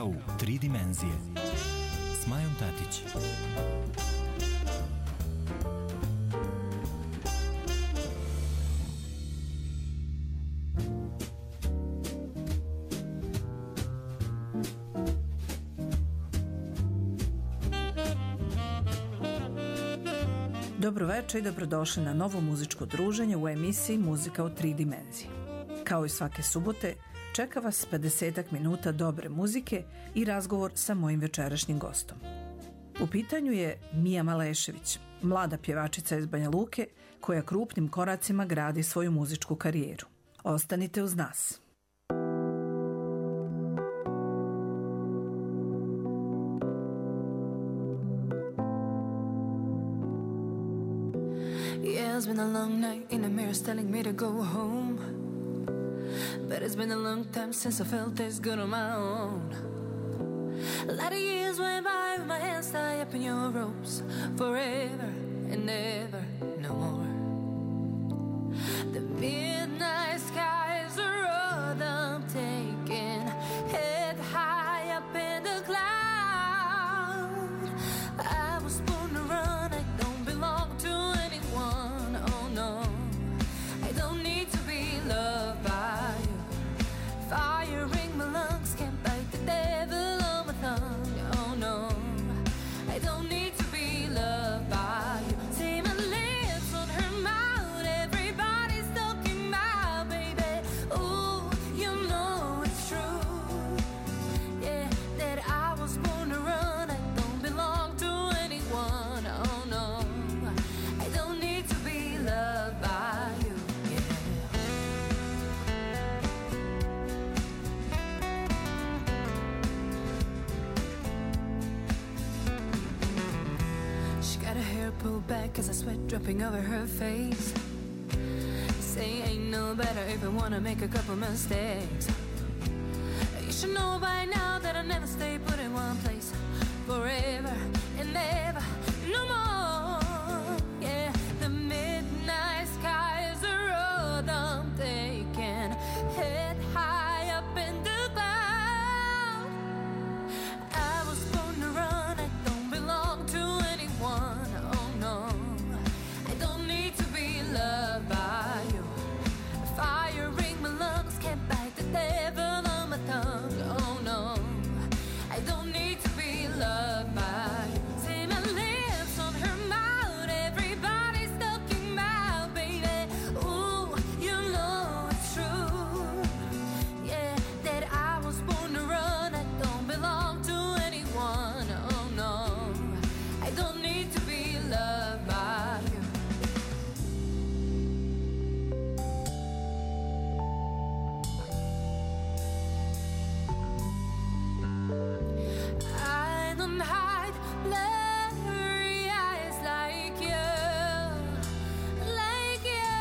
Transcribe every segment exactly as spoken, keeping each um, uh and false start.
Muzika u tri dimenzije s Majom Tatić. Dobro večer i dobrodošli na novo muzičko druženje u emisiji Muzika u tri dimenzije. Kao i svake subote, čeka vas pedesetak minuta dobre muzike i razgovor sa mojim večerašnjim gostom. U pitanju je Mija Malešević, mlada pjevačica iz Banja Luke koja krupnim koracima gradi svoju muzičku karijeru. Ostanite uz nas. Yeah, it's been a long night in the mirror telling me to go home. But it's been a long time since I felt this good on my own. A lot of years went by with my hands tied up in your ropes. Forever and ever, no more. The midnight skies are all I'm taking. Head high up in the cloud. I was born to run, I don't belong to anyone. Oh no, I don't need to be loved by you. Firing my lungs, can't bite the devil on my tongue. Oh no, I don't need to be loved by you. See my lips on her mouth, everybody's talking about, baby. Ooh, you know it's true. Yeah, that I was born to run, I don't belong to anyone. Oh no, I don't need to be loved by you. Pulled back as I sweat dropping over her face. Say ain't no better if I wanna make a couple mistakes. You should know by now that I never stay put in one place forever and ever, no more. Yeah, the midnight skies are all I'm taking. Head high up in the cloud. I was born to run, I don't belong to anyone. Loved by you. Firing my lungs, can't bite the devil on my tongue. Oh no, I don't need to be loved by you. See my lips on her mouth, everybody's talking about, baby. Ooh, you know it's true. Yeah, that I was born to run, I don't belong to anyone. Oh no, I don't need to be loved by you. I don't hide blurry eyes like you, like you.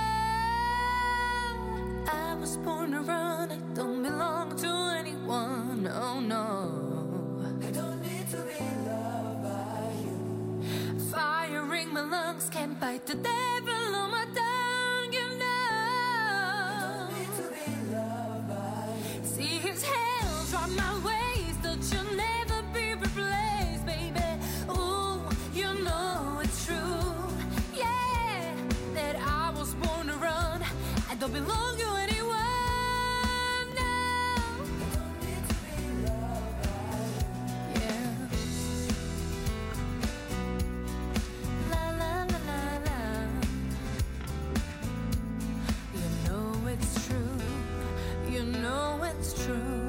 I was born to run, I don't belong to anyone, oh no. I don't need to be loved by you. Firing my lungs, can't bite the devil on my tongue, you know. I don't need to be loved by you. See his hands on my waist, you'll never be replaced, baby. Ooh, you know it's true. Yeah, that I was born to run, I don't belong to anyone. No, I don't need to be loved by you. Yeah. La la la la la. You know it's true. You know it's true.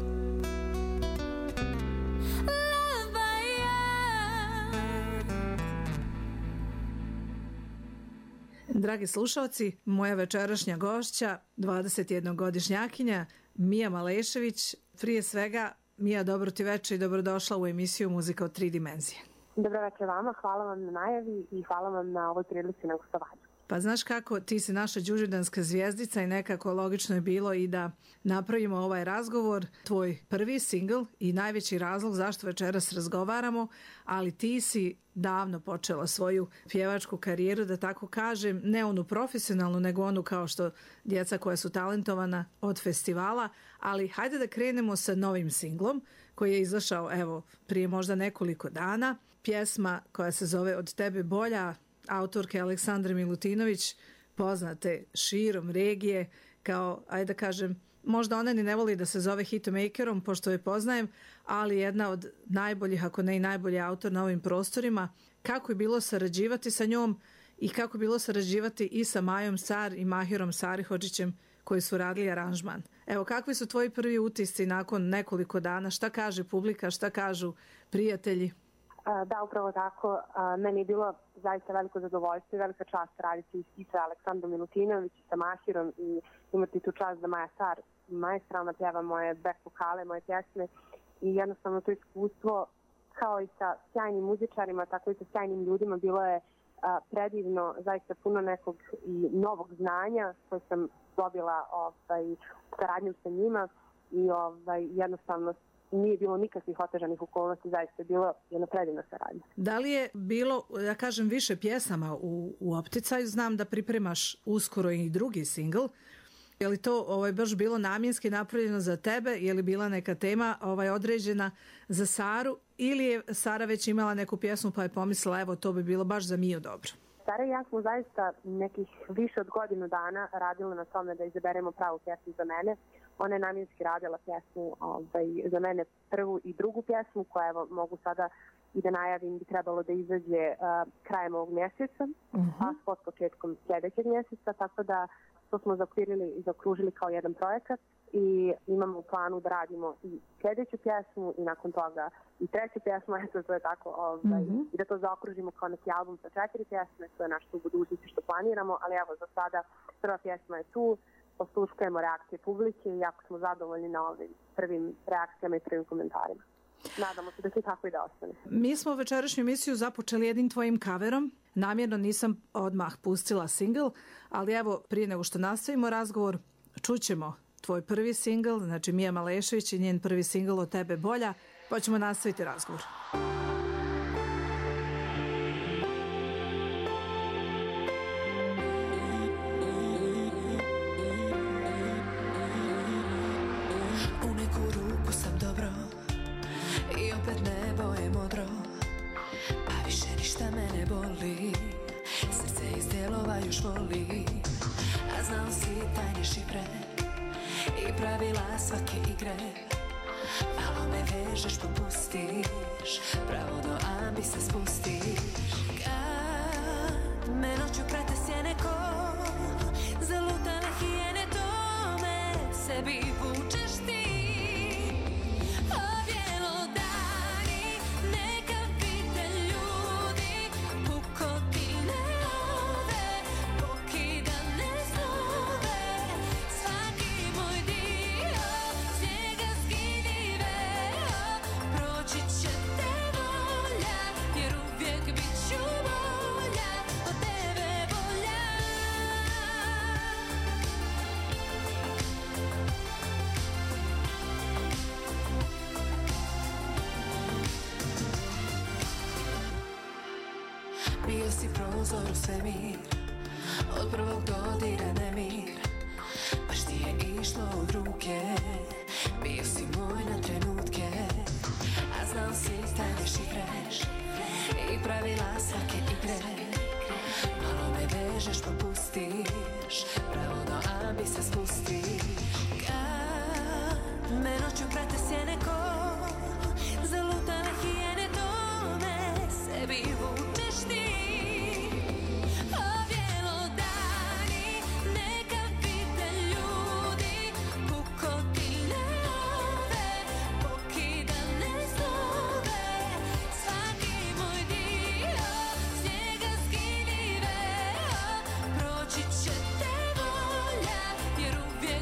Dragi slušalci, moja večerašnja gošća, dvadesetjednogodišnjakinja Mija Malešević. Prije svega, Mija, dobro ti večer i dobrodošla u emisiju Muzika u tri dimenzije. Dobro večer vama, hvala vam na najavi i hvala vam na ovoj prilici na gostovanju. Pa znaš kako, ti si naša đuđidanska zvijezdica i nekako logično je bilo i da napravimo ovaj razgovor, tvoj prvi singl i najveći razlog zašto večeras razgovaramo, ali ti si davno počela svoju pjevačku karijeru, da tako kažem, ne onu profesionalnu, nego onu kao što djeca koja su talentovana od festivala, ali hajde da krenemo sa novim singlom koji je izašao evo prije možda nekoliko dana. Pjesma koja se zove Od tebe bolja, autorke Aleksandre Milutinović, poznate širom regije kao, ajde da kažem, možda ona ni ne voli da se zove hitmakerom, pošto je poznajem, ali jedna od najboljih, ako ne i najbolji autor na ovim prostorima. Kako je bilo sarađivati sa njom i kako je bilo sarađivati i sa Majom Sar i Mahirom Sarihodžićem koji su radili aranžman. Evo, kakvi su tvoji prvi utisci nakon nekoliko dana? Šta kaže publika, šta kažu prijatelji? Da, upravo tako. Meni je bilo zaista veliko zadovoljstvo i velika čast raditi i sa Aleksandrom Milutinović i sa Mahirom i imati tu čast da Maja Sar maestralno pjeva moje back vokale, moje pjesme i jednostavno to iskustvo kao i sa sjajnim muzičarima, tako i sa sjajnim ljudima bilo je predivno, zaista puno nekog i novog znanja koje sam dobila ovaj, saradnjom sa njima i ovaj, jednostavno nije bilo nikakvih otežanih okolnosti, zaista je bilo jedna predivna saradnja. Da li je bilo, ja kažem, više pjesama u, u opticaju? Znam da pripremaš uskoro i drugi singl. Je li to ovaj, baš bilo namjenski napravljeno za tebe? Je li bila neka tema ovaj, određena za Saru? Ili je Sara već imala neku pjesmu pa je pomislila evo to bi bilo baš za Miju dobro? Sara i ja smo zaista nekih više od godinu dana radila na tome da izaberemo pravu pjesmu za mene. Ona je namjenski radila pjesmu ovaj, za mene prvu i drugu pjesmu koja evo mogu sada i da najavim bi trebalo da izađe uh, krajem ovog mjeseca, uh-huh. a spot početkom sljedećeg mjeseca, tako da to smo zaokvirili i zaokružili kao jedan projekat i imamo u planu da radimo i sljedeću pjesmu i nakon toga i treću pjesmu, eto to je tako, ovaj, mm-hmm. i da to zaokružimo kao neki album sa četiri pjesme, to je našto u budućnosti što planiramo, ali evo za sada prva pjesma je tu, osluškujemo reakcije publike i jako smo zadovoljni na ovim prvim reakcijama i prvim komentarima. Nadamo se da će tako i da ostane. Mi smo večerašnju emisiju započeli jednim tvojim kaverom. Namjerno nisam odmah pustila singl, ali evo prije nego što nastavimo razgovor, čućemo tvoj prvi singl, znači Mija Malešević i njen prvi singl Od tebe bolja, pa ćemo nastaviti razgovor. U neku ruku sam dobro i opet nebo je modro, pa više ništa me ne boli, srce iz dijelova još voli, a znao si tajne šifre i pravila svake igre, malo me vežeš pa pustiš, pravo do ambisa spustiš, kad me noću prate sjene ko zalutane hijene, to me sebi vučeš ti. Bio si prozor u svemir, od prvog dodira nemir, baš ti je išlo od ruke, bio si moj na trenutke, a znao si tajne šifre i pravila svake igre, malo me vežeš pa pustiš, pravo do ambisa spustiš, kad me noću prate sjene ko zalutane hijene, to me sebi vučeš ti. Jer uvijek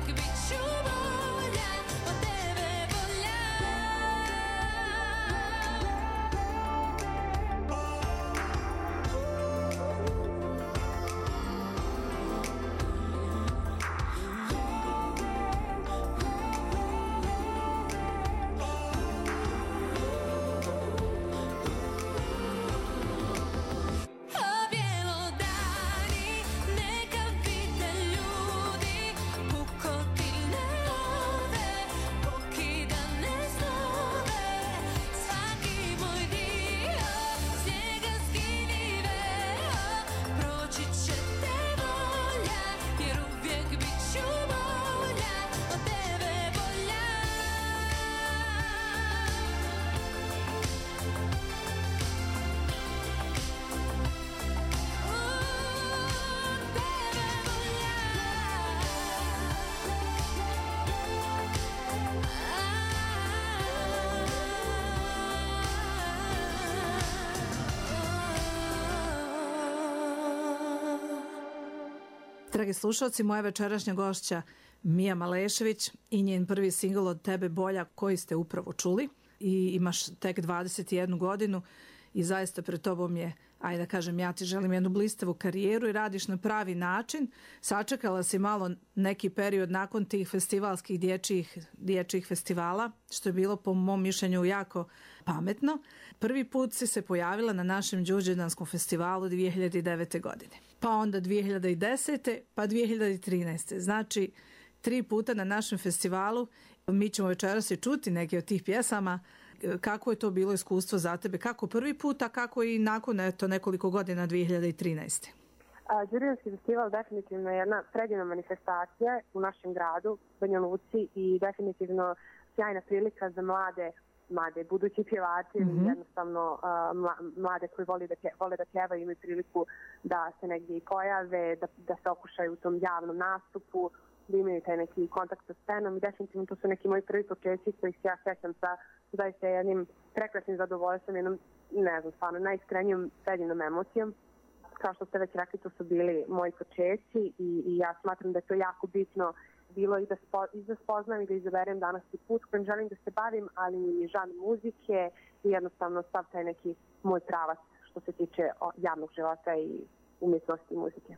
Dragi slušalci, moja večerašnja gošća Mija Malešević i njen prvi singl Od tebe bolja koji ste upravo čuli. I imaš tek dvadeset jednu godinu i zaista pred tobom je, ajde da kažem, ja ti želim jednu blistavu karijeru i radiš na pravi način. Sačekala si malo neki period nakon tih festivalskih dječjih, dječjih festivala, što je bilo po mom mišljenju jako pametno. Prvi put si se pojavila na našem Đurđevdanskom festivalu dvije hiljade devete. godine. Pa onda dvije hiljade desete. pa dvije hiljade trinaeste. Znači, tri puta na našem festivalu. Mi ćemo večeras i čuti neke od tih pjesama. Kako je to bilo iskustvo za tebe? Kako prvi put, a kako i nakon eto, nekoliko godina dvije hiljade trinaeste. Đurđevdanski festival definitivno je jedna predivna manifestacija u našem gradu, Banja Luci, i definitivno sjajna prilika za mlade, mlade budući pjevači, mm-hmm. jednostavno uh, mlade koji vole da, pje, vole da pjevaju, imaju priliku da se negdje i pojave, da, da se okušaju u tom javnom nastupu, da imaju taj neki kontakt sa scenom i definitivno to su neki moji prvi početci koji se ja sećam sa zaista jednim prekrasnim zadovoljstvom, jednom, ne znam, stvarno najiskrenijom predivnom emocijom. Kao što ste već rekli, to su bili moji početci i, i ja smatram da je to jako bitno bilo i da, spo, i da spoznam i da izaberem danas i put kojim želim da se bavim, ali mi je žan muzike i jednostavno sav taj neki moj pravac što se tiče javnog života i umjetnosti i muzike.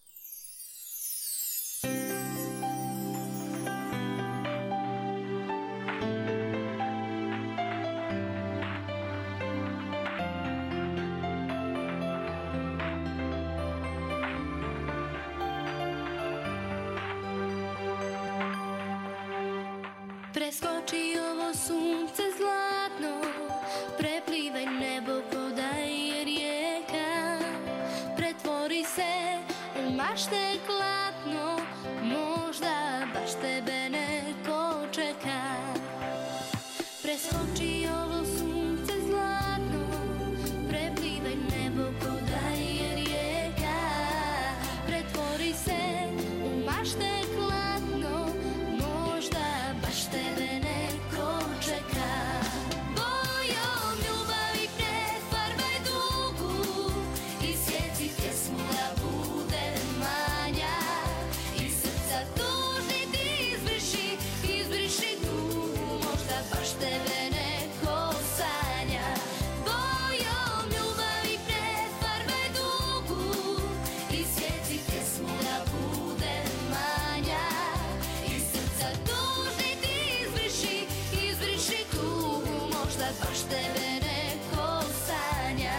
Preskoči ovo sunce zlatno, preplivaj nebo ko da je rijeka, pretvori se u mašte klatno, možda baš tebe neko čeka. Preskoči ovo sunce zlatno, preplivaj nebo ko da je rijeka, pretvori se u mašte klatno, možda baš tebe neko čeka. Bojom ljubavi prefarbaj dugu i sjeci pjesmu da bude manja, i srca tužni ti izbriši, izbriši tugu, možda baš tebe neko sanja. Bojom ljubavi prefarbaj dugu i sjeci pjesmu da bude manja, i srca tužni ti izbriši, izbriši tugu, možda baš tebe neko sanja.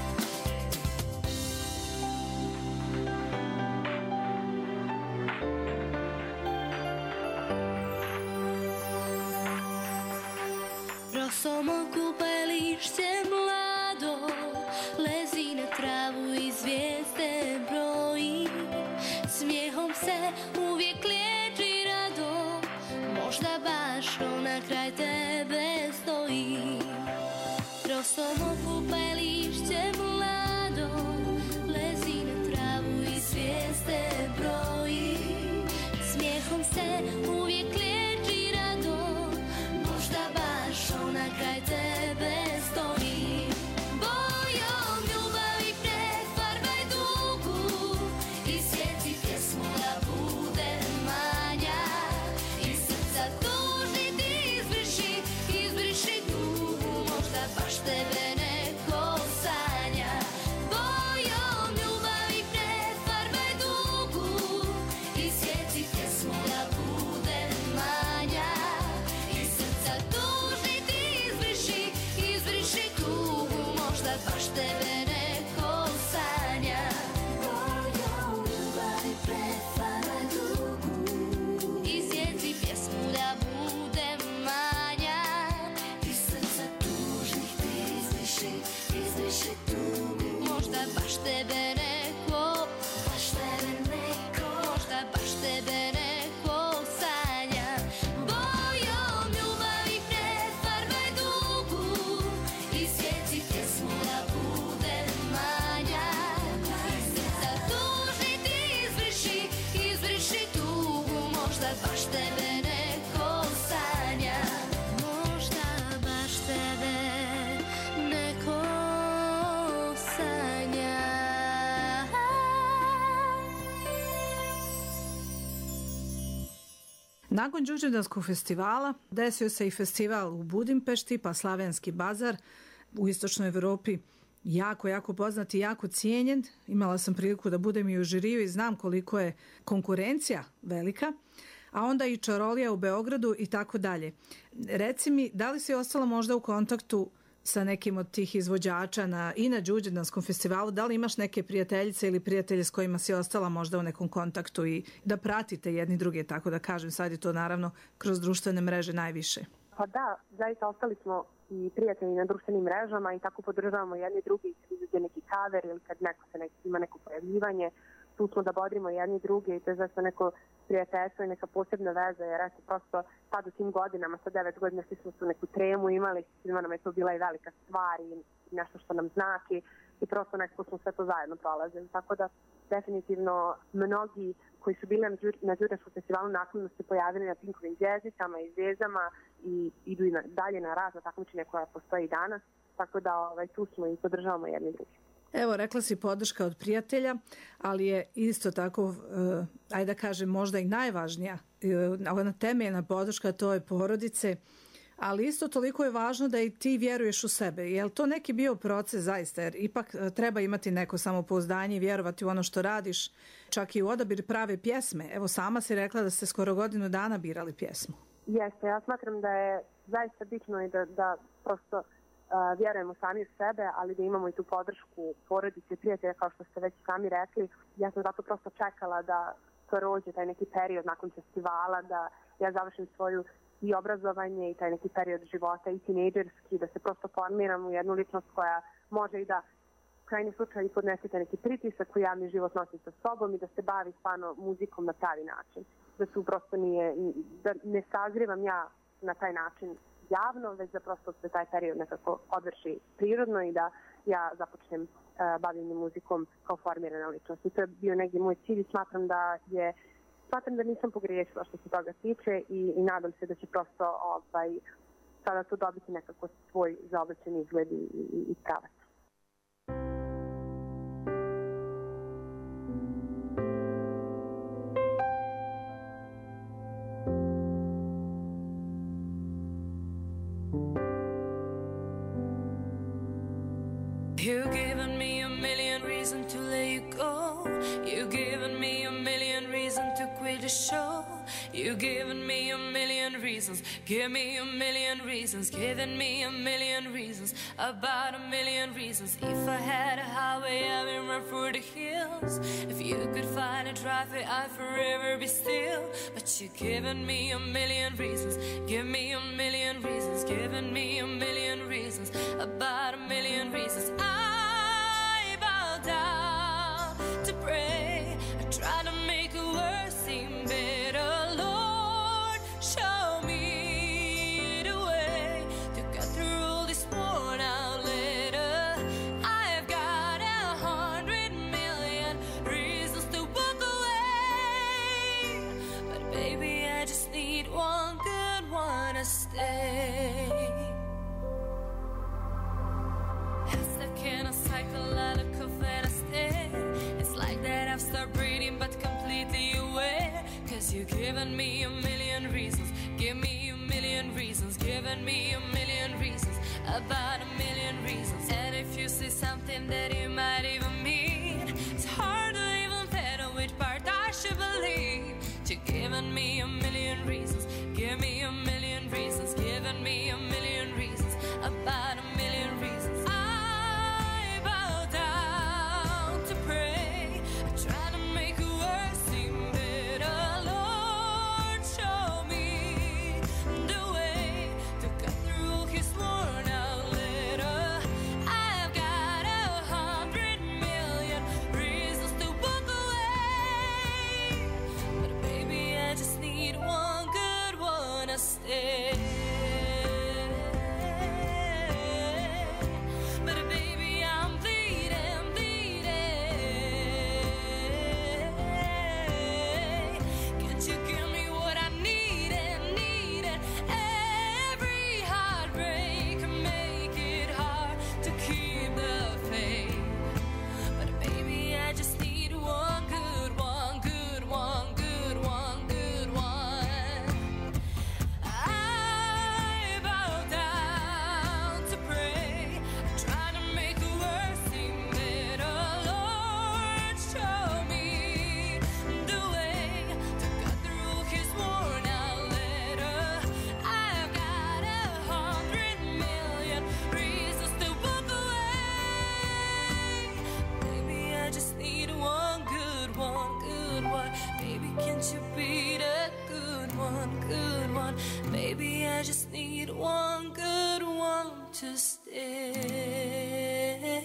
Rosom okupališće mlado, lezi na travu i zvijezde broji, smijehom se uvijek liječi rado, možda baš ona kraj tebe stoji. Rosom okupališće mlado, lezi na travu i zvijezde broji, smijehom se uvijek liječi rado, možda baš ona kraj tebe stoji. Bojom ljubavi prefarbaj dugu i sjeci pjesmu da bude manja, i srca tužni ti izbriši, izbriši tugu, možda baš tebe neko sanja. Bojom ljubavi prefarbaj dugu i sjeci pjesmu da bude manja, i srca tužni ti izbriši, izbriši tugu, možda baš tebe neko sanja. Bojom ljubavi prefarbaj dugu i sjeci pjesmu da bude manja, i srca tužnih ti izbriši, izbriši tugu, možda baš tebe neko, baš tebe neko, možda baš tebe neko sanja. Bojom ljubavi prefarbaj dugu i sjeci pjesmu da bude manja, i srca tužni ti izbriši, izbriši tugu, možda baš tebe neko sanja. Možda baš tebe neko sanja. Nakon Đurđevdanskog festivala desio se i festival u Budimpešti, pa Slavenski bazar u istočnoj Evropi, jako, jako poznat i jako cijenjen. Imala sam priliku da budem i u žiriju i znam koliko je konkurencija velika, a onda i Čarolija u Beogradu i tako dalje. Reci mi, da li si ostala možda u kontaktu sa nekim od tih izvođača na, i na Đurđevdanskom festivalu? Da li imaš neke prijateljice ili prijatelje s kojima si ostala možda u nekom kontaktu i da pratite jedni druge, tako da kažem, sad je to naravno kroz društvene mreže najviše? Pa da, zaista ostali smo i prijatelji na društvenim mrežama i tako podržavamo jedni drugi kad izađe neki cover ili kad neko se neki, ima neko pojavljivanje. Tu smo da bodrimo jedni druge i to je zaista neko prijateljstvo i neka posebna veza, jer eto prosto sad u tim godinama, sa devet godina svi smo tu neku tremu imali, svima nam je to bila i velika stvar i nešto što nam znači i prosto nekako smo sve to zajedno prolazili. Tako da definitivno mnogi koji su bili na Đurđevdanskom festivalu nakon se pojavili na Pinkovim zvezdicama i zvezdama i idu i na, dalje na razna takmičenja koja postoji i danas, tako da ovaj, tu smo i podržavamo jedni drugi. Evo, rekla si podrška od prijatelja, ali je isto tako, uh, ajde da kažem, možda i najvažnija, uh, ona temeljna podrška, to je porodice, ali isto toliko je važno da i ti vjeruješ u sebe. Je li to neki bio proces zaista? Jer ipak uh, treba imati neko samopouzdanje i vjerovati u ono što radiš, čak i u odabir prave pjesme. Evo, sama si rekla da ste skoro godinu dana birali pjesmu. Jeste, ja smatram da je zaista bitno i da, da prosto Uh, vjerujemo sami u sebe, ali da imamo i tu podršku porodice i prijatelja, kao što ste već sami rekli. Ja sam zato prosto čekala da prođe taj neki period nakon festivala, da ja završim svoju i obrazovanje i taj neki period života i tinejdžerski, da se prosto formiram u jednu ličnost koja može i da u krajnjem slučaju podnesete neki pritisak u javni život nosi sa sobom i da se bavi stvarno muzikom na pravi način. Da su prosto nije, da ne sazrivam ja na taj način javno, već da prosto se taj period nekako odvrši prirodno i da ja započnem uh, bavljenje muzikom kao formirana ličnost. I to je bio negdje moj cilj i smatram da je smatram da nisam pogriješila što se toga tiče i, i nadam se da će prosto ovaj, sada to dobiti nekako svoj zaobičajeni izgled i, i, i pravac. You've given me a million reasons to let you go. You've given me a million reasons to quit the show. You've given me a million reasons. Give me a million reasons. Giving me a million reasons. About a million reasons. If I had a highway, I would run through the hills. If you could find a driveway, I'd forever be still. But you've given me a million reasons. Give me a million reasons. Giving me a million reasons. About a million reasons. I bow down to pray. I try to make the worst seem better. Lord, show me the way to get through all this worn out later. I've got a hundred million reasons to walk away, but baby, I just need one good one to stay. Can I cycle out of cough and I stay? It's like that I've stopped breathing but completely aware. Cause you've given me a million reasons. Give me a million reasons. Given me a million reasons. About a million reasons. And if you see something that you might even mean, it's hard to even fathom which part I should believe. You've given me a million reasons. Give me a million reasons. Given me a million reasons. About a million reasons. Stay. one good one. Maybe I just need one good one to stay.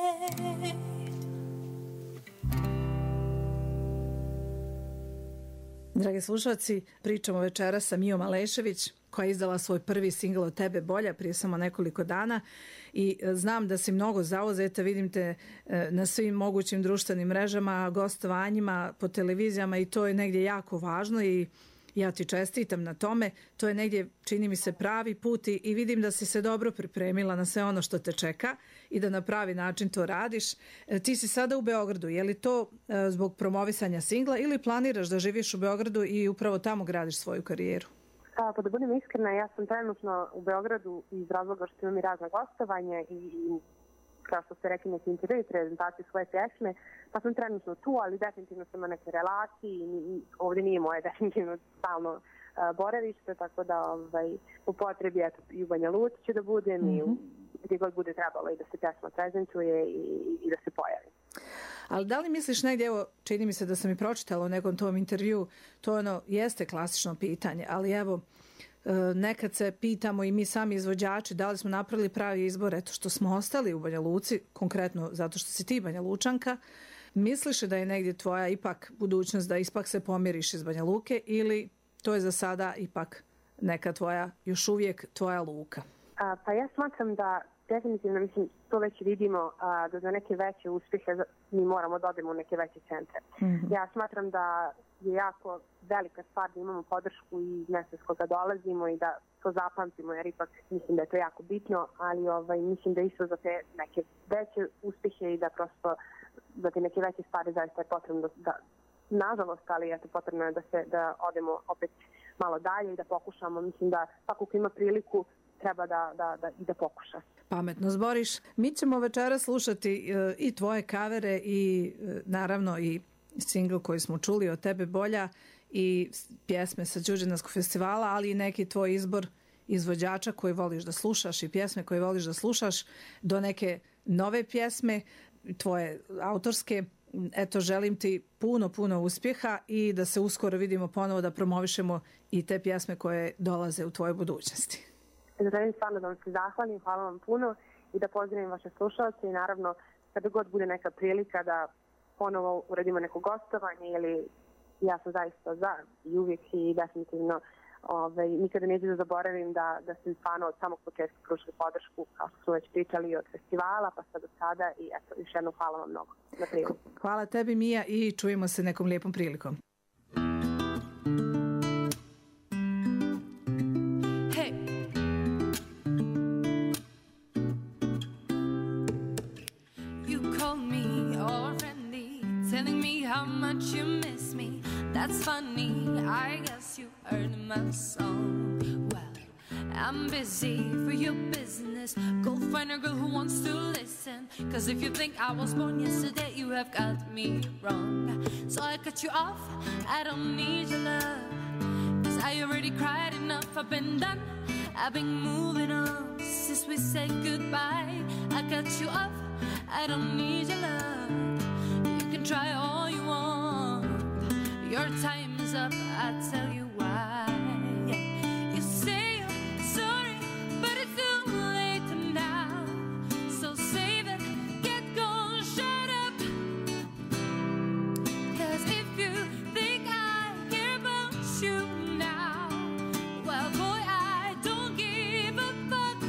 Dragi slušalci, pričamo večeras sa Mijom Alešević, koja je izdala svoj prvi singl Od tebe bolja prije samo nekoliko dana i znam da si mnogo zauzeta, vidim te na svim mogućim društvenim mrežama, gostovanjima, po televizijama i to je negdje jako važno i ja ti čestitam na tome. To je negdje, čini mi se, pravi put i vidim da si se dobro pripremila na sve ono što te čeka i da na pravi način to radiš. Ti si sada u Beogradu, je li to zbog promovisanja singla ili planiraš da živiš u Beogradu i upravo tamo gradiš svoju karijeru? A, pa da budem iskrena, ja sam trenutno u Beogradu iz razloga što imam i razna gostovanja i, i kao što ste rekli, neki intervju, prezentaciju svoje pjesme, pa sam trenutno tu, ali definitivno sam na neke relaciji i, i ovdje nije moje definitivno stalno a, boravište, tako da ovaj, u potrebi eto, i u Banja Luci ću da budem mm-hmm. i u, gdje god bude trebalo i da se pjesma prezentuje i, i da se pojavi. Ali da li misliš negdje, evo, čini mi se da sam i pročitala u nekom tom intervju, to ono jeste klasično pitanje, ali evo, nekad se pitamo i mi sami izvođači da li smo napravili pravi izbor, eto što smo ostali u Banja Luci, konkretno zato što si ti Banja Lučanka. Misliš da je negdje tvoja ipak budućnost da ipak se pomiriš iz Banja Luke ili to je za sada ipak neka tvoja, još uvijek tvoja luka? A, pa ja smatram da definitivno, mislim, to već vidimo, a, da za neke veće uspjehe mi moramo da odemo u neke veće centre. Mm-hmm. Ja smatram da je jako velika stvar da imamo podršku iz mjesta s koga dolazimo i da to zapamtimo, jer ipak mislim da je to jako bitno, ali ovaj, mislim da isto za te neke veće uspjehe i da prosto za te neke veće stvari zaista je potrebno da, da nažalost, ali eto, potrebno je da, se, da odemo opet malo dalje i da pokušamo. Mislim da svako ko ima priliku treba da, da, da, i da pokuša. Pametno zboriš. Mi ćemo večera slušati uh, i tvoje kavere i uh, naravno i singl koji smo čuli Od tebe bolja i pjesme sa Đurđevdanskog festivala, ali i neki tvoj izbor izvođača koji voliš da slušaš i pjesme koje voliš da slušaš do neke nove pjesme, tvoje autorske. Eto, želim ti puno, puno uspjeha i da se uskoro vidimo ponovo da promovišemo i te pjesme koje dolaze u tvojoj budućnosti. Želim stvarno da vam se zahvalim, hvala vam puno i da pozdravim vaše slušalce i naravno kada god bude neka prilika da ponovo uradimo neko gostovanje ili ja sam zaista za i uvijek i definitivno ovaj, nikada neću da zaboravim da, da sam stvarno od samog početka pružila podršku, kao što smo već pričali, od festivala pa sad do sada i eto, još jednom hvala vam mnogo na priliku. Hvala tebi, Mija, i čujemo se nekom lijepom prilikom. How much you miss me, that's funny, I guess you heard my song. Well, I'm busy for your business, go find a girl who wants to listen. Cause if you think I was born yesterday, you have got me wrong. So I cut you off, I don't need your love. Cause I already cried enough, I've been done, I've been moving on since we said goodbye. I cut you off, I don't need your love. You can try all you want, your time is up, I tell you why. You say you're sorry, but it's too late now. So save it, get gone, shut up. Cause if you think I care about you now, well boy, I don't give a fuck.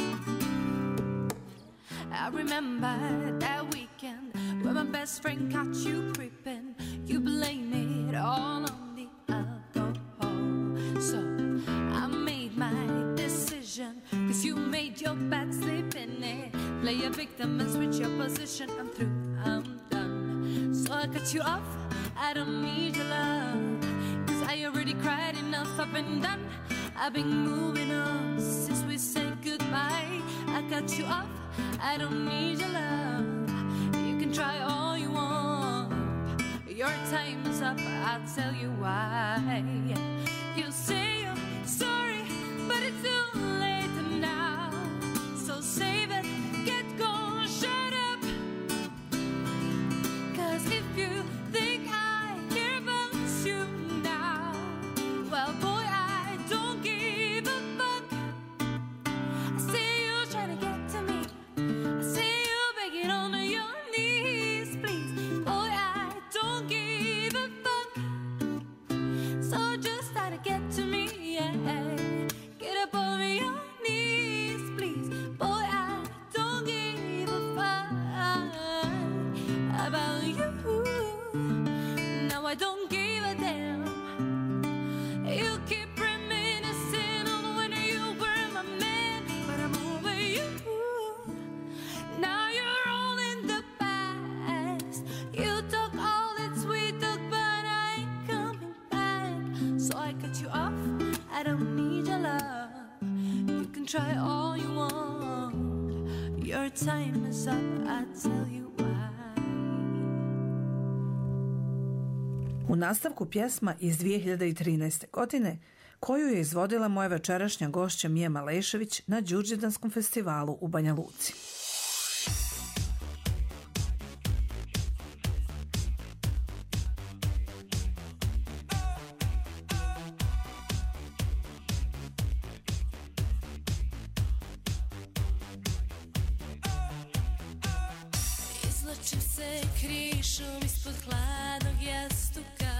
I remember that weekend when my best friend caught you creeping. You blame it all on the alcohol. So I made my decision, cause you made your bed, sleep in it. Play a victim and switch your position. I'm through, I'm done. So I cut you off, I don't need your love. Cause I already cried enough, I've been done, I've been moving on since we said goodbye. I cut you off, I don't need your love. You can try all you want, your time is up, I'll tell you why. You say you're sorry, but it's too late now. So save it, get gone, shut up. Cause if you think I care about you now, well boy, put you off. I don't need your love. You can try all you want. Your time is up, I tell you why. U nastavku pjesma iz dvije hiljade trinaeste. godine koju je izvodila moja večerašnja gošća Mija Malešević na Đurđevdanskom festivalu u Banja Luci. Izlačim se krišom ispod hladnog jastuka.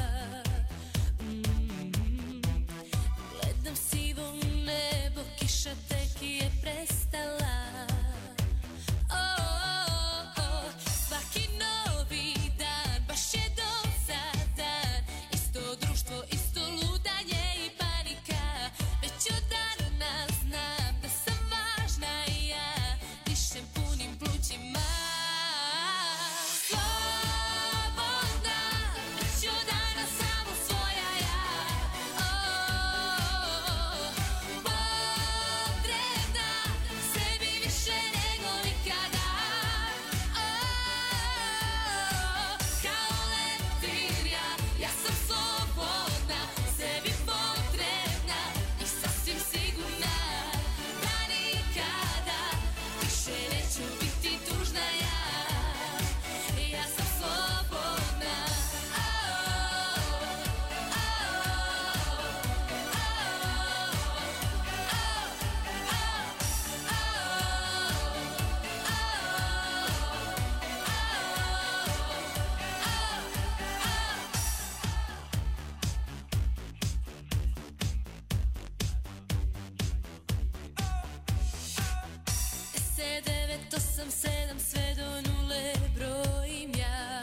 Mm-hmm. Gledam sivo nebo, kiša tek je prestala. Oh, oh, oh. Svaki novi dan, baš je dosadan. Isto društvo, isto ludanje i panika. Već od dana znam da sam važna i ja dišem punim plućima. Osam, sedam, sve do nule brojim ja.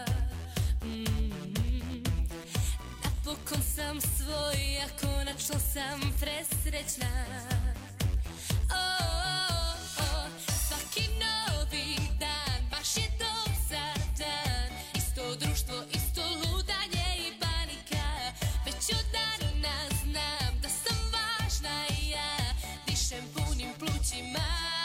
Mm-hmm. Napokon sam svoj, a konačno sam presrećna. Oh, oh, oh. Svaki novi dan, baš je dosadan. Isto društvo, isto ludanje i panika. Već od dana znam da sam važna i ja dišem punim plućima.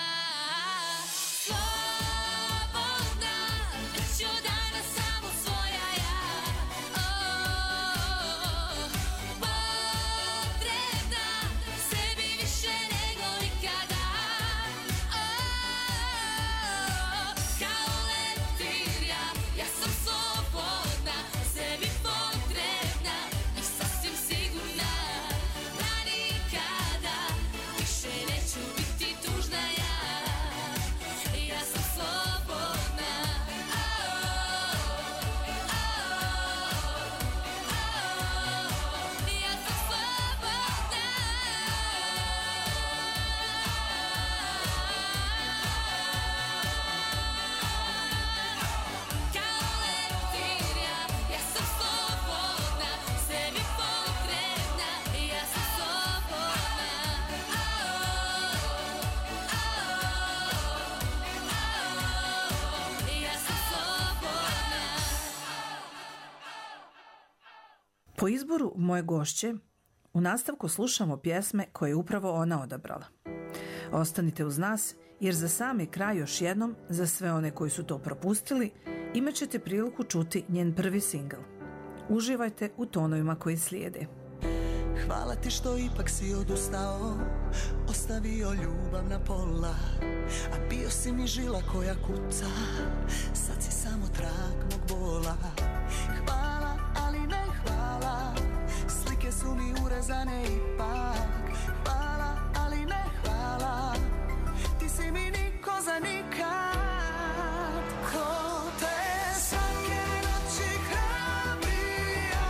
Po izboru moje gošće, u nastavku slušamo pjesme koje je upravo ona odabrala. Ostanite uz nas, jer za sami kraj još jednom, za sve one koji su to propustili, imat ćete priliku čuti njen prvi singl. Uživajte u tonovima koji slijede. Hvala ti što ipak si odustao, ostavio ljubav na pola, a bio si mi žila koja kuca, sad si samo trag mog bola. Hvala, ali ne hvala, slike su mi urezane ipak. Hvala, ali ne hvala, ti si mi niko za nikad. Ko te svake noći hrabrio,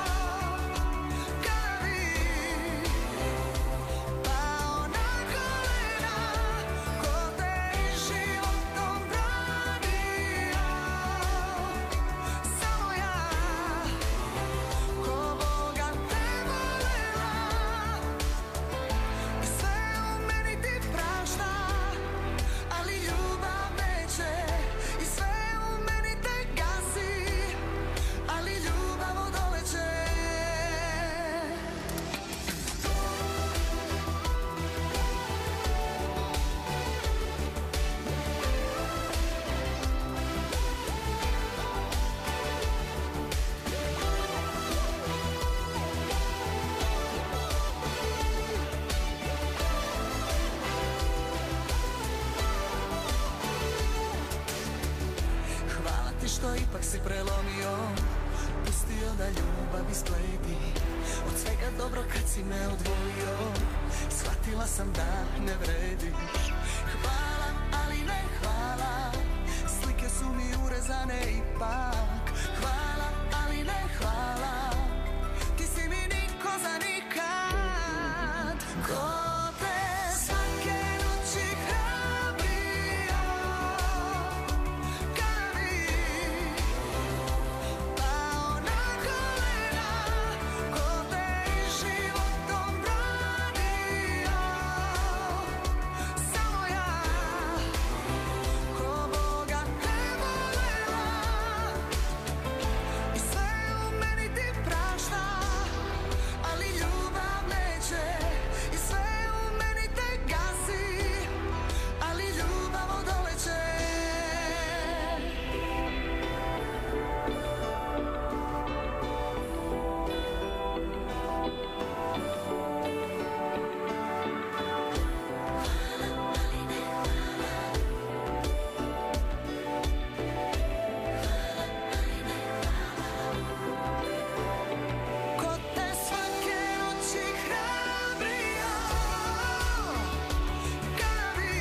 kada bi pao na kolena, ko te životom branio, samo si prelomio, pustio da ljubav ispleti. Od svega dobro kad si me odvojio, shvatila sam da ne vrediš. Hvala, ali ne hvala, slike su mi urezane ipak. Hvala, ali ne hvala, ti si mi niko za nikad. Ko te svake noći hrabrio, kada bi pao na kolena, ko te i životom branio. Samo ja, ko Boga te volela, i sve u meni ti prašta, ali ljubav neće. I sve u meni te gasi, ali ljubav odoleće. Ko te svake noći hrabrio, kada bi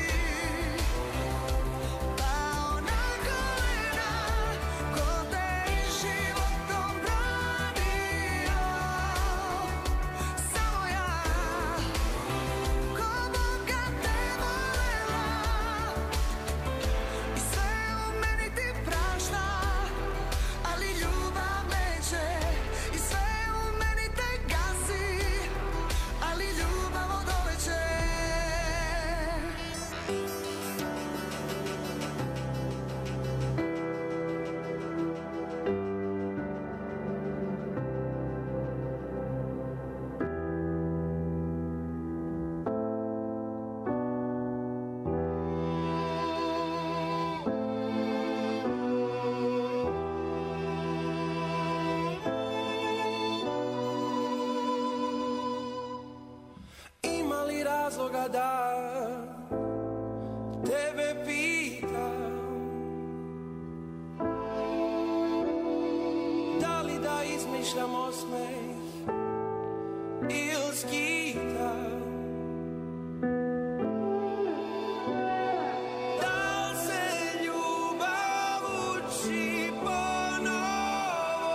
pao na kolena, ko te i životom branio. Samo ja, ko Boga te volela, i sve u meni ti prašta, ali ljubav neće. I sve u meni te gasi, ali ljubav odoleće. Ima li razloga da tebe pitam, da li da izmišljam osmeh ili skitam? Da li se ljubav uči ponovo?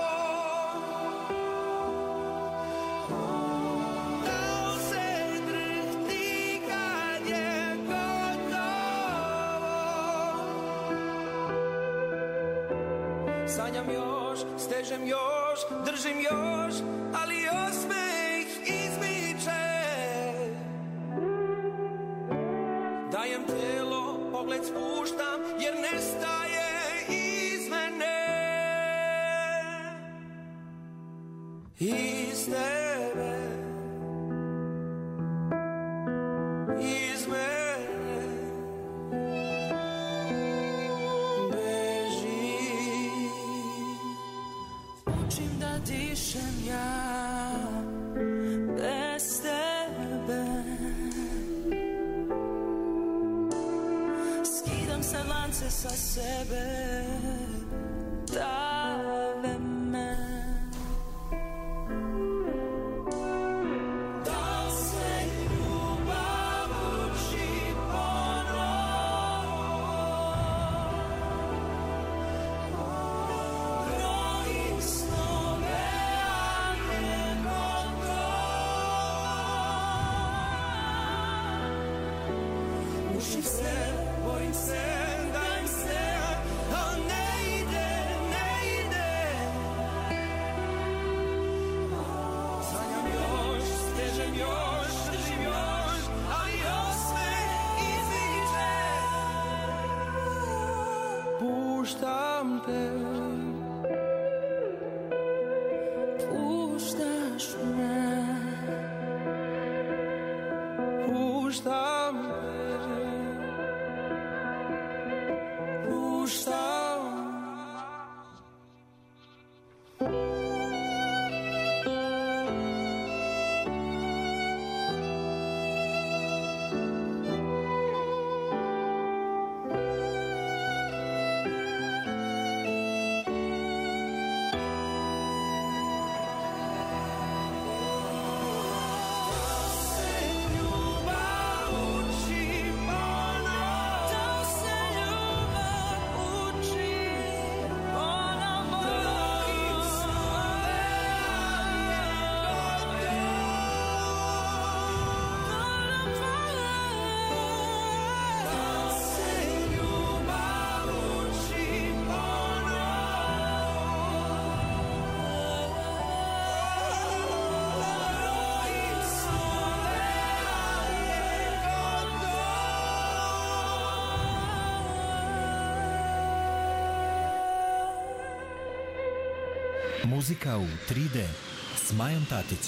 Da li se drhti kad je gotovo? Sanjam još, stežem još, držim još, ali osmeh izmiče. Dajem telo, pogled spuštam, jer nestaje iz mene. Iz tebe, iz mene beži. Učim da dišem ja bez tebe. Skidam se lance sa sebe, dave me. Da li se ljubav uči ponovo? Brojim snove, a ne gotovo. Ušim se, bojim se, dajem se, al ne ide, ne ide. Sanjam još, stežem još, držim još, ali osmeh izmiče. Puštam te, Puštaš me, puštam te, puštam. Muzika u tri D s Majom Tatić.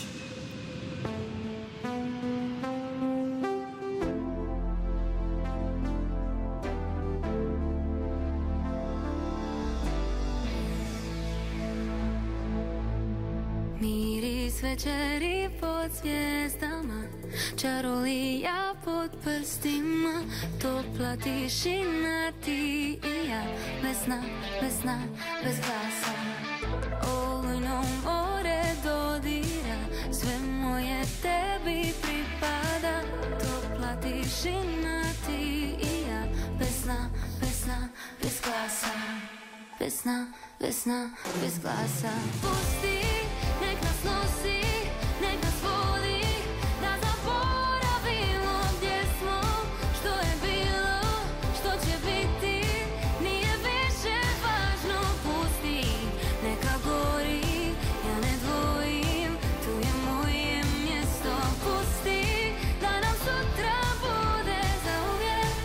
Miris večeri pod zvijezdama, čarolija pod prstima, topla tišina, ti i ja, bez sna, bez sna, bez glasa. Olujno more dodira, sve moje tebi pripada, topla tišina, ti i ja, bez sna, bez sna, bez glasa. Bez sna, bez sna, bez glasa. Pusti, nek nas nosi, nek nas vodi, da zaboravimo gdje smo, što je bilo, što će biti, nije više važno. Pusti, neka gori, ja ne dvojim, tu je moje mjesto. Pusti, da nam sutra bude zauvijek.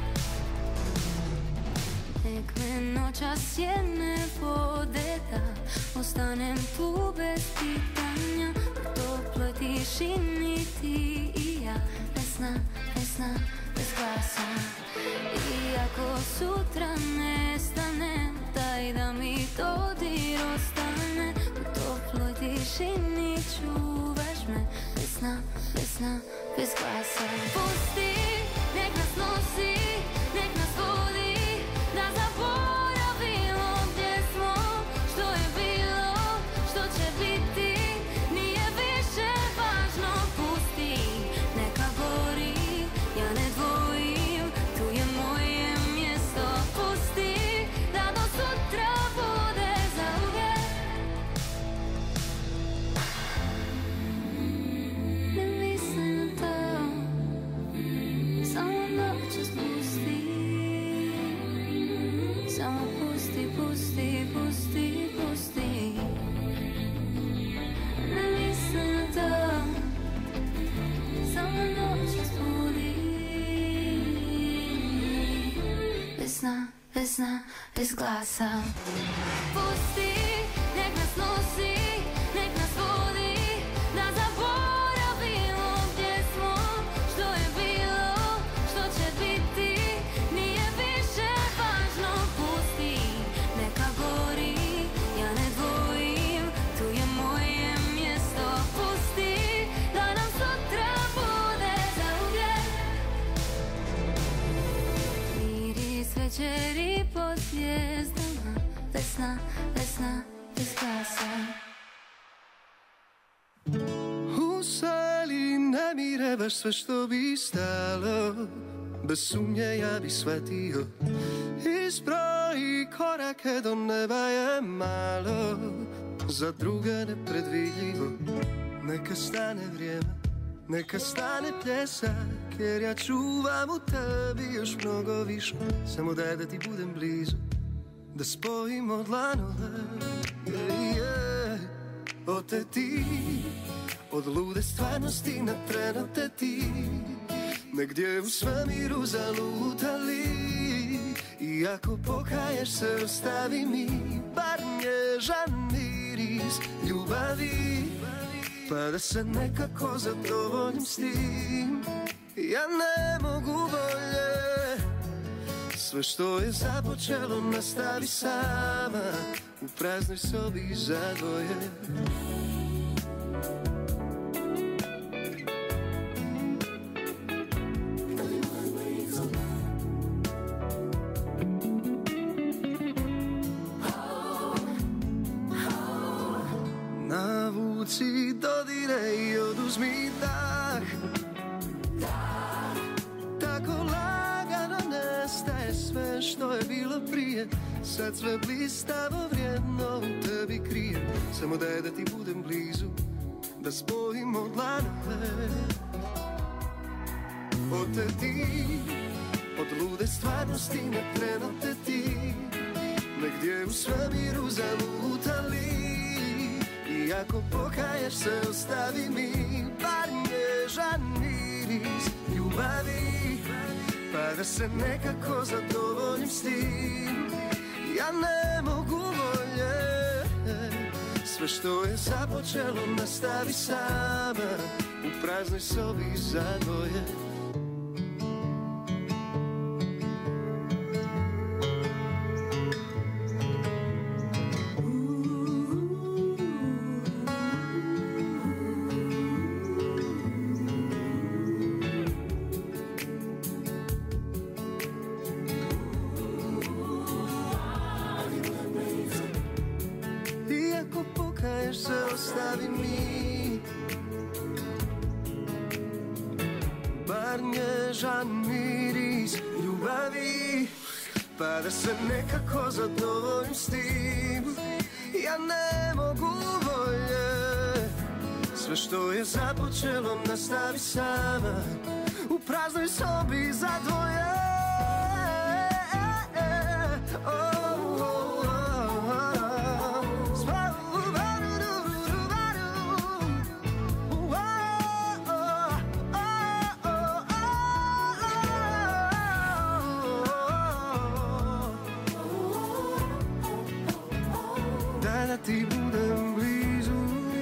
Nek me noćas sjene vode, da ostanem tu bez pitanja, u toploj tišini, ti i ja, bez sna, bez sna, bez glasa. Iako sutra nestanem, daj da mi dodir ostane, u toploj tišini čuvaš me, bez sna, bez sna, bez glasa. Pusti, nek nas nosi, nek nas vodi, da zaboravimo gdje smo, što je bilo, što će biti, nije više važno. Pusti, neka gori, ja ne dvojim, tu je moje mjesto. Pusti, da do sutra bude zauvijek. Ne mislim na to, samo noćas pusti. Samo pusti, pusti, pusti, pusti. Ne mislim na to, samo noćas budi. Bez sna, bez sna, bez glasa. Pusti, nek nas nosi, nek nas vodi, da zaboravimo gdje smo, što je bilo, što će biti, nije više važno. Pusti, neka gori, ja ne dvojim, tu je moje mjesto. Pusti, da nam sutra bude zauvijek. Miris večeri pod zvijezdama, bez sna, bez sna, bez glasa. U sali ne mire baš sve što bi stalo, bez sumnje ja bi shvatio, izbroji korake do neba je malo, za druge nepredvidljivo. Neka stane vrijeme, neka stane pljesak, jer ja čuvam u tebi još mnogo više. Samo daj da ti budem blizu, da spojimo dlanove, yeah, yeah. Ote ti, od lude stvarnosti na trenote ti, negdje u svemiru zalutali. I ako pokaješ se, ostavi mi bar nježan miris ljubavi, pa da se nekako zadovoljim s tim. Ja ne mogu bolje, sve što je započelo nastavi sama, u praznoj sobi za dvoje. Navuci dodire i oduzmi dah, tako lagano nestaje sve što je bilo prije. Sad sve blistavo vrijedno u tebi krije. Samo daj da ti budem blizu, da spojimo dlanove. Ote ti, od lude stvarnosti na trenote ti, negdje u svemiru zalutali. I ako pokaješ se, ostavi mi bar nježan miris ljubavi, pa da se nekako zadovoljim s tim. Ja ne mogu bolje, Sve što je započelo nastavi sama u praznoj sobi za dvoje. Ostavi mi bar nježan miris ljubavi, pa da se nekako zadovoljim s tim. Ja ne mogu bolje. Sve što je započelo nastavi sama u praznoj sobi za dvoje. Ti budem blizu.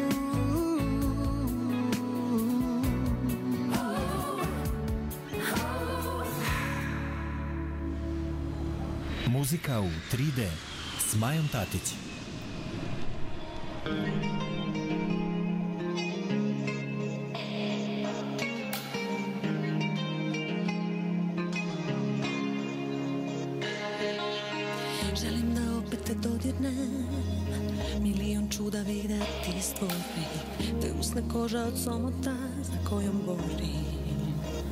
Muzika u tri D s Majom Tatić. Želim da opet te dodirnem, milion čuda videti stvori, te usne koža od somota za kojom govorim.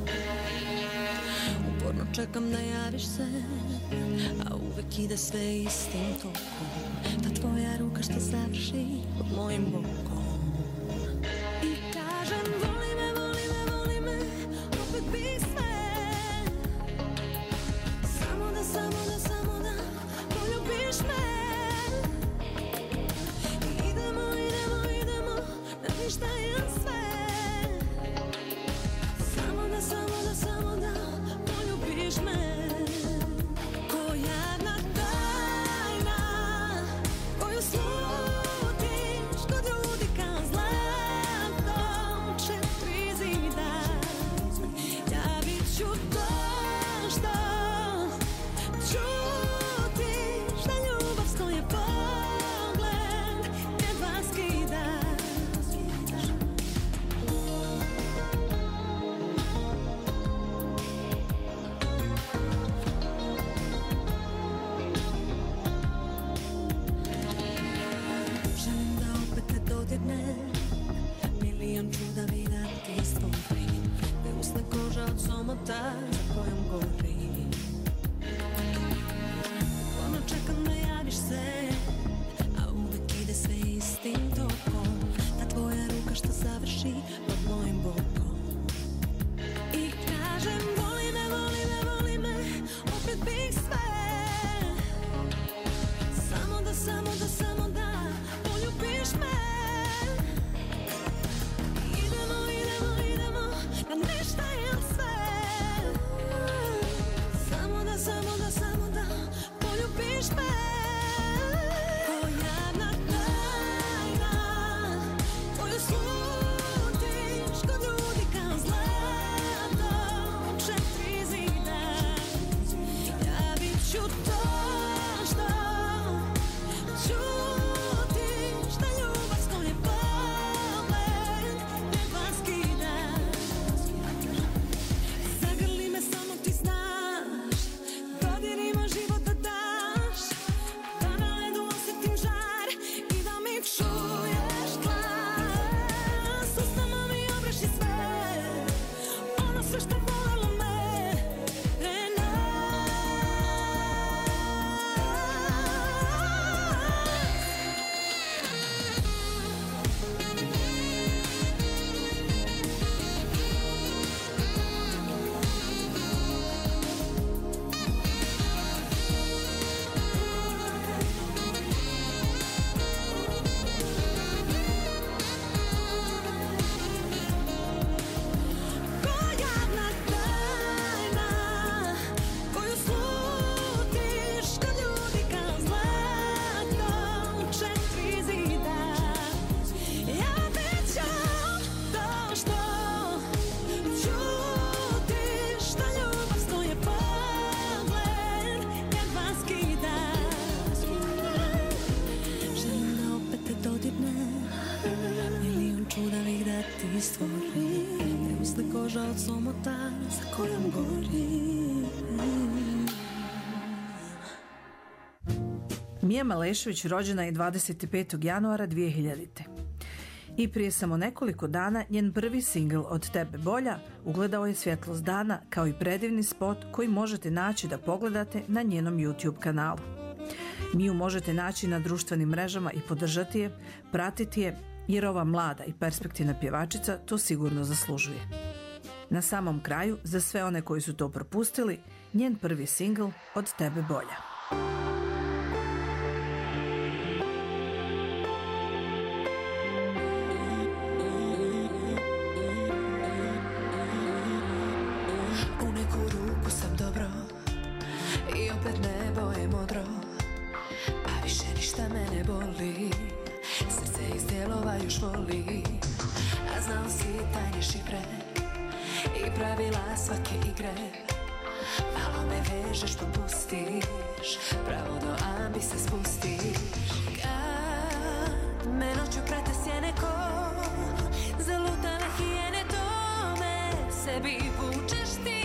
Uporno čekam da javiš se, a uvek ide sve istim tokom. Ta tvoja ruka što završi pod mojim bokom. I kažem voli me, voli me, voli me, opet bih sve. Samo da, samo da, samo da poljubiš me. Ništa je sve. Samo da, samo da, samo da poljubiš me. Ko jedna tajna koju slutiš kod ljudi kao zlato četiri zida. Ja bit ću to što čutiš, da ljubav stoje pogled jedva skida. Milion čuda videti stvori, te usne koža od somota za kojom govorim. Ono čekam da javiš se, a uvek ide sve istim tokom. Ta tvoja ruka što završi pod mojim bokom. I kažem voli me, voli me, voli me, opet bih sve. Samo da, samo da, samo da poljubiš me. Idemo, idemo, idemo, da ništa je sve. stvori, ne misli koža od somota za kojom gori. Mija Malešević rođena je dvadeset petog januara dvije hiljadite. I prije samo nekoliko dana njen prvi singl Od tebe bolja ugledao je svjetlost dana kao i predivni spot koji možete naći da pogledate na njenom YouTube kanalu. Miju možete naći na društvenim mrežama i podržati je, pratiti je, jer ova mlada i perspektivna pjevačica to sigurno zaslužuje. Na samom kraju, za sve one koji su to propustili, njen prvi singl Od tebe bolja. U neku ruku sam dobro i opet nebo je modro, pa više ništa me ne boli, srce iz dijelova još voli, a znao si tajne šifre i pravila svake igre. Malo me vežeš pa pustiš, pravo do ambi se spustiš. Kad me noću prate sjene ko zalutale hijene, to me sebi vučeš ti.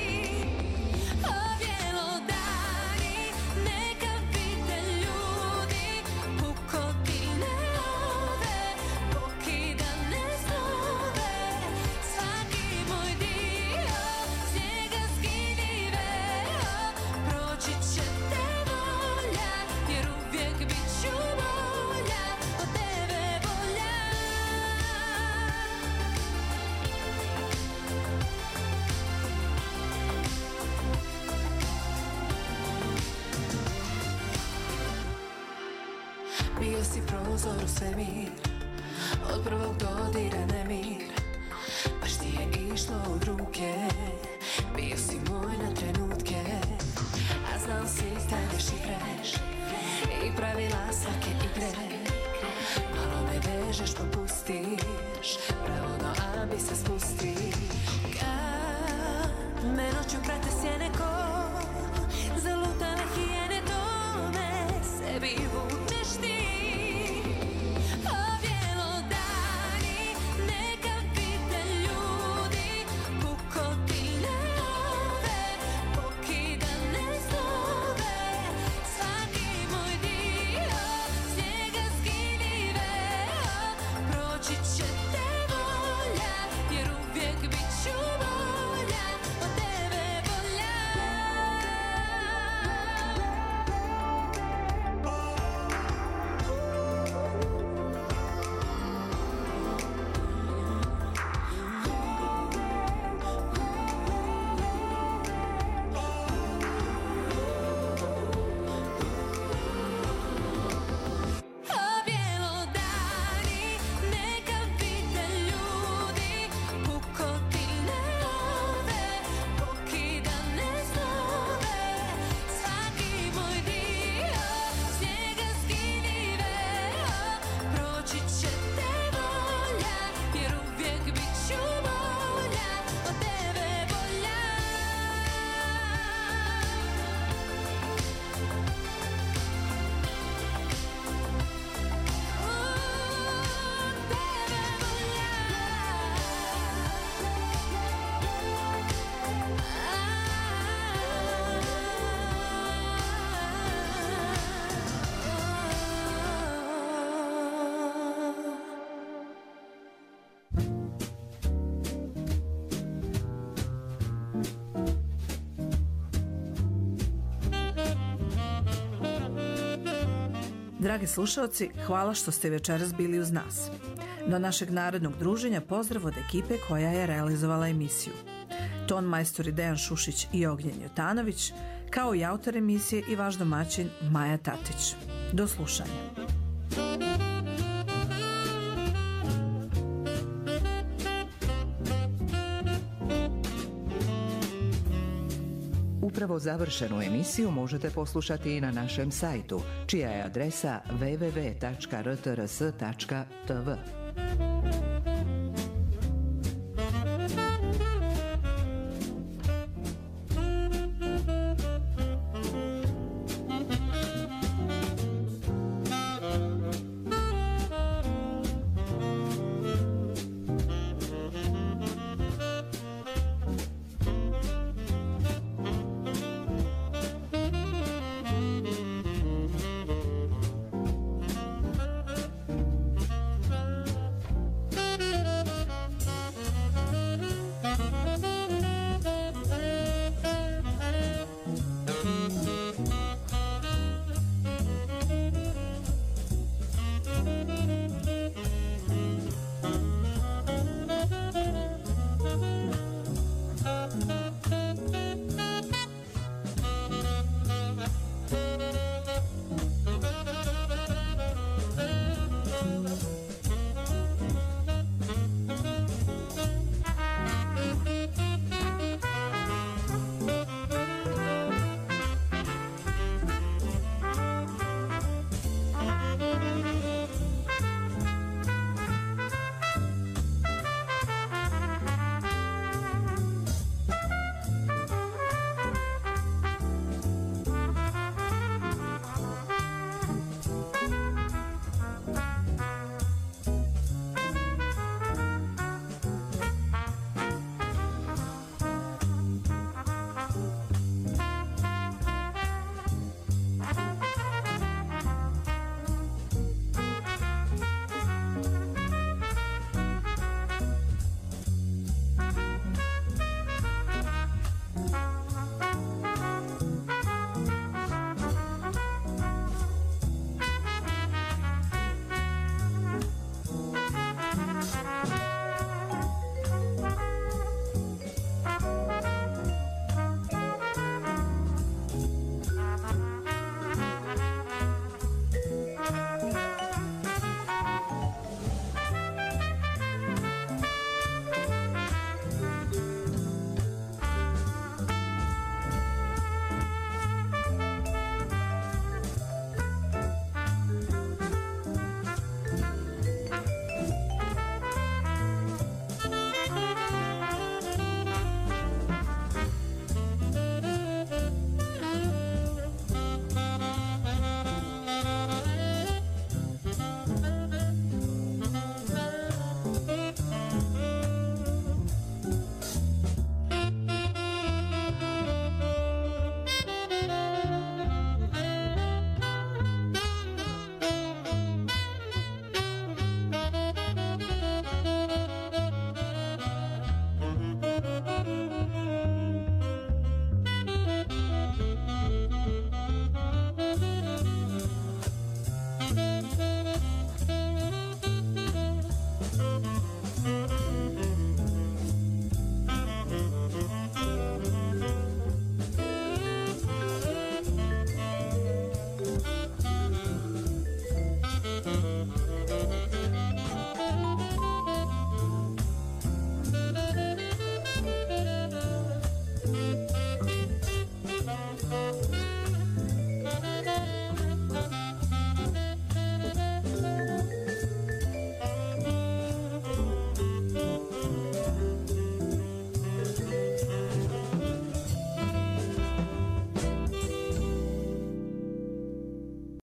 Bio si prozor u svemir, od prvog dodira nemir, baš ti je išlo od ruke, bio si moj na trenutke, a znao si tajne šifre i pravila svake igre. Malo me vežeš pa pustiš, pravo do ambi se spustiš. Kad me noću prate sjene ko zalutale hijene, to me sebi vučeš ti. Dragi slušalci, hvala što ste večeras bili uz nas. Do našeg narednog druženja pozdrav od ekipe koja je realizovala emisiju. Ton majstori Dejan Šušić i Ognjen Jotanović, kao i autor emisije i vaš domaćin Maja Tatić. Do slušanja. Upravo završenu emisiju možete poslušati i na našem sajtu, čija je adresa w w w tačka r t r s tačka t v.